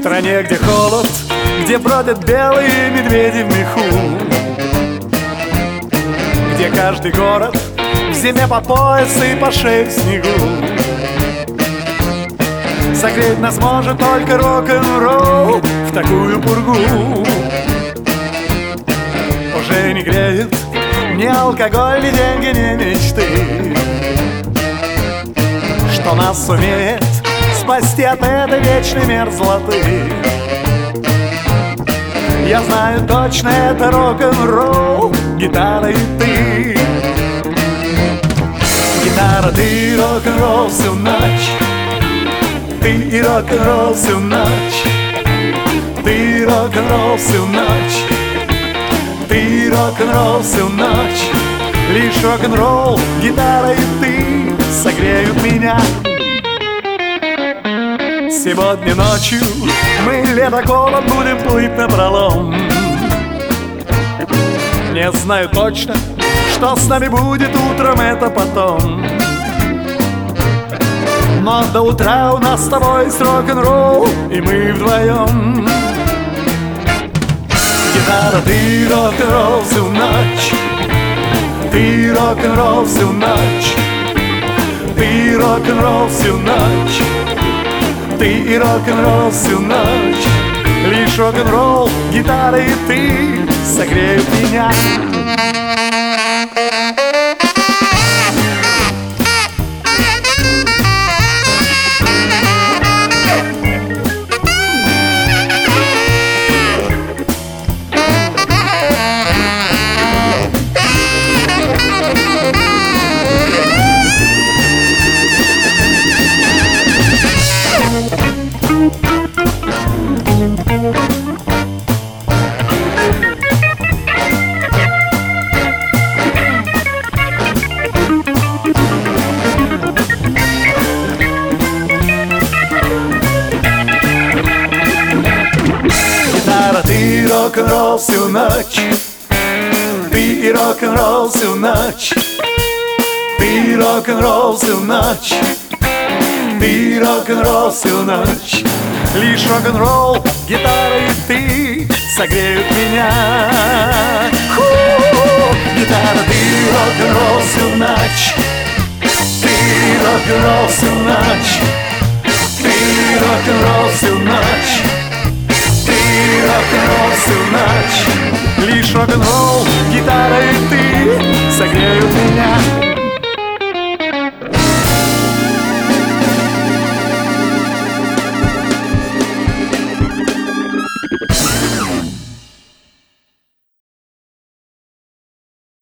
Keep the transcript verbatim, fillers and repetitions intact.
стране, где холод, где бродят белые медведи в меху, где каждый город в зиме по пояс и по шее в снегу. Согреть нас может только рок-н-ролл в такую пургу. Уже не греет ни алкоголь, ни деньги, ни мечты, что нас сумеет спасти от этой вечной мерзлоты. Я знаю точно, это рок-н-ролл, гитара и ты. Гитара, ты, рок-н-ролл всю ночь. Ты и рок-н-ролл всю ночь. Ты рок-н-ролл всю ночь. Ты рок-н-ролл всю ночь. Лишь рок-н-ролл, гитара и ты согреют меня. Сегодня ночью мы ледоколом будем плыть напролом. Не знаю точно, что с нами будет утром, это потом. Но до утра у нас с тобой есть рок-н-ролл, и мы вдвоем. Гитара, ты рок-н-ролл всю ночь. Ты рок-н-ролл всю ночь. Ты рок-н-ролл всю ночь. Ты и рок-н-ролл всю ночь. Лишь рок-н-ролл, гитара и ты согреют меня. Ты рок-н-ролл всю ночь. Ты и рок-н-ролл всю ночь. Ты рок-н-ролл всю ночь. Ты рок-н-ролл всю ночь. Лишь рок-н-ролл, гитара и ты согреют меня. Ху-ху-ху. Гитара, ты рок-н-ролл всю ночь. Ты рок-н-ролл всю ночь. Ты рок-н-ролл всю ночь. Ты рок-н-ролл всю ночь. Лишь рок-н-ролл, гитара и ты согреют меня.